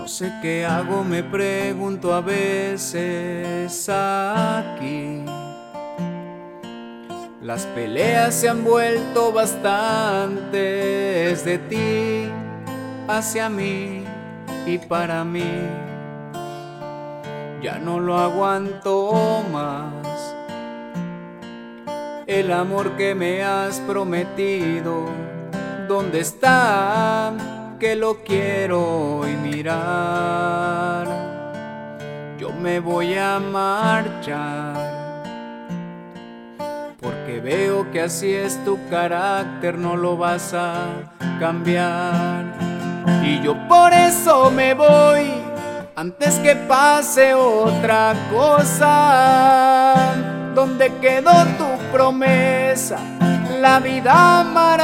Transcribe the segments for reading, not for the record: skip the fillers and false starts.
sé qué hago, me pregunto a veces aquí. Las peleas se han vuelto bastantes de ti hacia mí y para mí. Ya no lo aguanto más. El amor que me has prometido, ¿dónde está? Que lo quiero hoy mirar. Yo me voy a marchar porque veo que así es tu carácter, no lo vas a cambiar. Y yo por eso me voy antes que pase otra cosa. ¿Dónde quedó tu promesa? La vida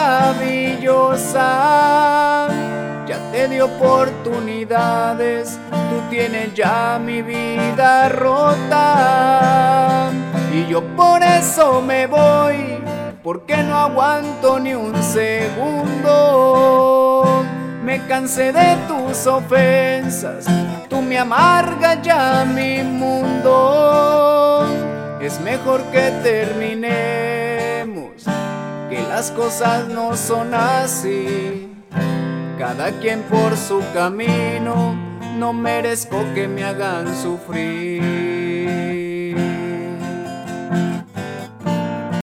maravillosa ya te di oportunidades, tú tienes ya mi vida rota. Y yo por eso me voy, porque no aguanto ni un segundo. Me cansé de tus ofensas, tú me amargas ya mi mundo. Es mejor que terminemos, que las cosas no son así. Cada quien por su camino, no merezco que me hagan sufrir.